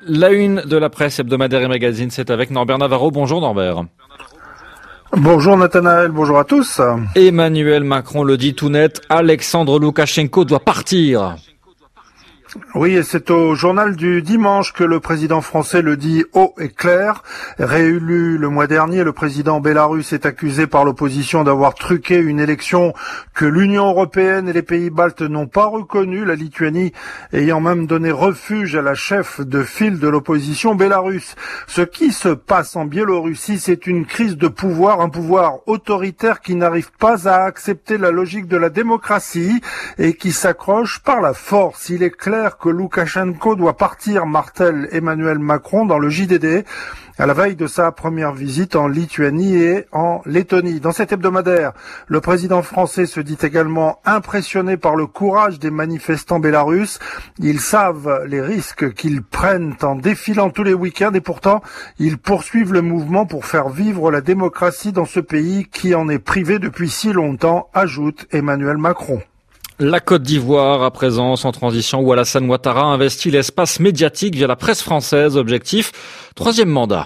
La une de la presse hebdomadaire et magazine, c'est avec Norbert Navarro. Bonjour Norbert. Bonjour Nathanaël, bonjour à tous. Emmanuel Macron le dit tout net, Alexandre Loukachenko doit partir. Oui, et c'est au journal du dimanche que le président français le dit haut et clair. Réélu le mois dernier, le président bélarusse est accusé par l'opposition d'avoir truqué une élection que l'Union européenne et les pays baltes n'ont pas reconnue, la Lituanie ayant même donné refuge à la chef de file de l'opposition bélarusse. Ce qui se passe en Biélorussie, c'est une crise de pouvoir, un pouvoir autoritaire qui n'arrive pas à accepter la logique de la démocratie et qui s'accroche par la force. Il est clair que Loukachenko doit partir, martèle Emmanuel Macron dans le JDD, à la veille de sa première visite en Lituanie et en Lettonie. Dans cet hebdomadaire, le président français se dit également impressionné par le courage des manifestants bélarusses. Ils savent les risques qu'ils prennent en défilant tous les week-ends et pourtant, ils poursuivent le mouvement pour faire vivre la démocratie dans ce pays qui en est privé depuis si longtemps, ajoute Emmanuel Macron. La Côte d'Ivoire, à présent, sans transition, où Alassane Ouattara investit l'espace médiatique via la presse française. Objectif, 3e mandat.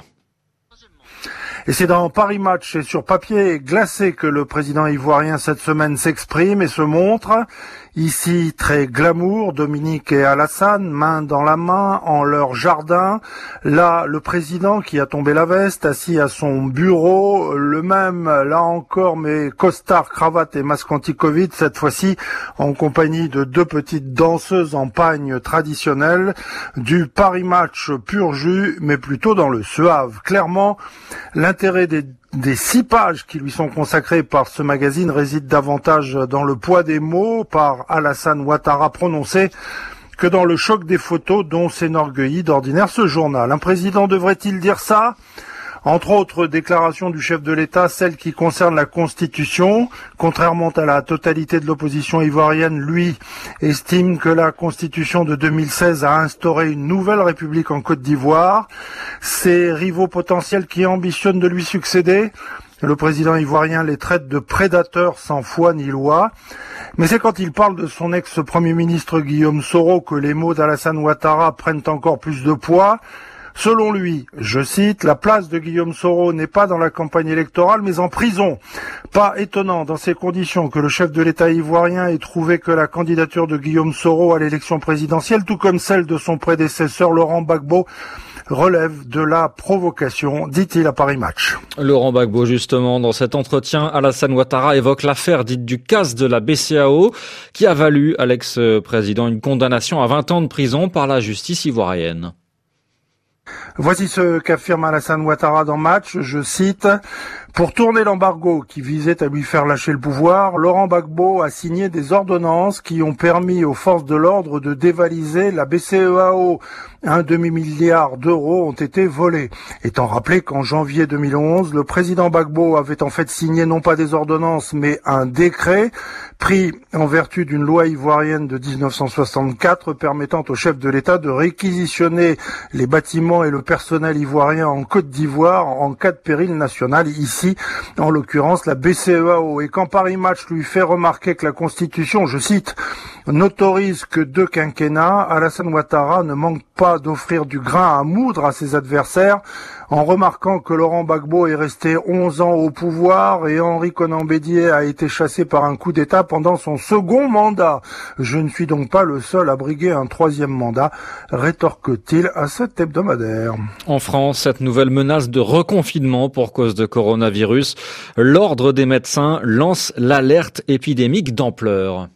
Et c'est dans Paris Match et sur papier glacé que le président ivoirien cette semaine s'exprime et se montre. Ici, très glamour, Dominique et Alassane, main dans la main, en leur jardin. Là, le président qui a tombé la veste, assis à son bureau, le même, là encore, mais costard, cravate et masque anti-Covid, cette fois-ci en compagnie de 2 petites danseuses en pagne traditionnelle, du Paris Match pur jus, mais plutôt dans le suave. Clairement, l'intérêt des 6 pages qui lui sont consacrées par ce magazine réside davantage dans le poids des mots par Alassane Ouattara prononcés que dans le choc des photos dont s'enorgueillit d'ordinaire ce journal. Un président devrait-il dire ça ? Entre autres déclarations du chef de l'État, celle qui concerne la Constitution. Contrairement à la totalité de l'opposition ivoirienne, lui estime que la Constitution de 2016 a instauré une nouvelle République en Côte d'Ivoire. Ses rivaux potentiels qui ambitionnent de lui succéder, le président ivoirien les traite de prédateurs sans foi ni loi. Mais c'est quand il parle de son ex-premier ministre Guillaume Soro que les mots d'Alassane Ouattara prennent encore plus de poids. Selon lui, je cite, la place de Guillaume Soro n'est pas dans la campagne électorale, mais en prison. Pas étonnant dans ces conditions que le chef de l'État ivoirien ait trouvé que la candidature de Guillaume Soro à l'élection présidentielle, tout comme celle de son prédécesseur Laurent Gbagbo, relève de la provocation, dit-il à Paris Match. Laurent Gbagbo, justement, dans cet entretien, Alassane Ouattara évoque l'affaire dite du casse de la BCEAO, qui a valu à l'ex-président une condamnation à 20 ans de prison par la justice ivoirienne. Voici ce qu'affirme Alassane Ouattara dans Match, je cite, « Pour tourner l'embargo qui visait à lui faire lâcher le pouvoir, Laurent Gbagbo a signé des ordonnances qui ont permis aux forces de l'ordre de dévaliser la BCEAO. Un demi-milliard d'euros ont été volés. » Étant rappelé qu'en janvier 2011, le président Gbagbo avait en fait signé non pas des ordonnances, mais un décret pris en vertu d'une loi ivoirienne de 1964 permettant au chef de l'État de réquisitionner les bâtiments et le personnel ivoirien en Côte d'Ivoire en cas de péril national, ici en l'occurrence la BCEAO. Et quand Paris Match lui fait remarquer que la Constitution, je cite, n'autorise que 2 quinquennats, Alassane Ouattara ne manque pas d'offrir du grain à moudre à ses adversaires en remarquant que Laurent Gbagbo est resté 11 ans au pouvoir et Henri Konan Bédié a été chassé par un coup d'État pendant son second mandat. Je ne suis donc pas le seul à briguer un 3e mandat, rétorque-t-il à cet hebdomadaire. En France, cette nouvelle menace de reconfinement pour cause de coronavirus, l'Ordre des médecins lance l'alerte épidémique d'ampleur.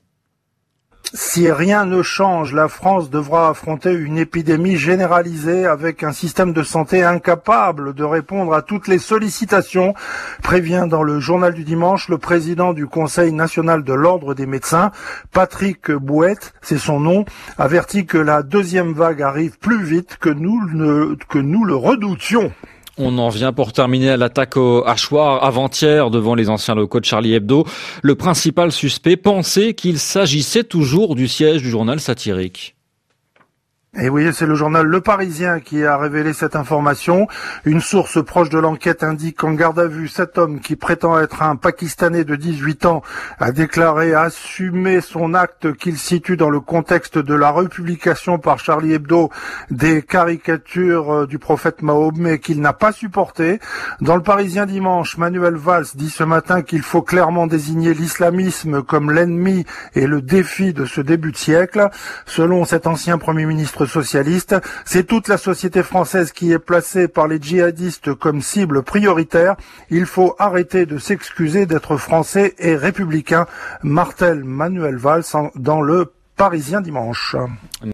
Si rien ne change, la France devra affronter une épidémie généralisée avec un système de santé incapable de répondre à toutes les sollicitations, prévient dans le journal du dimanche le président du Conseil national de l'Ordre des médecins, Patrick Bouette, c'est son nom, avertit que la 2e vague arrive plus vite que nous le redoutions. On en vient pour terminer à l'attaque au hachoir avant-hier devant les anciens locaux de Charlie Hebdo. Le principal suspect pensait qu'il s'agissait toujours du siège du journal satirique. Et oui, c'est le journal Le Parisien qui a révélé cette information. Une source proche de l'enquête indique qu'en garde à vue, cet homme qui prétend être un Pakistanais de 18 ans a déclaré assumer son acte qu'il situe dans le contexte de la republication par Charlie Hebdo des caricatures du prophète Mahomet qu'il n'a pas supporté. Dans Le Parisien dimanche, Manuel Valls dit ce matin qu'il faut clairement désigner l'islamisme comme l'ennemi et le défi de ce début de siècle. Selon cet ancien Premier ministre socialiste, c'est toute la société française qui est placée par les djihadistes comme cible prioritaire. Il faut arrêter de s'excuser d'être français et républicain, martèle Manuel Valls dans Le Parisien dimanche.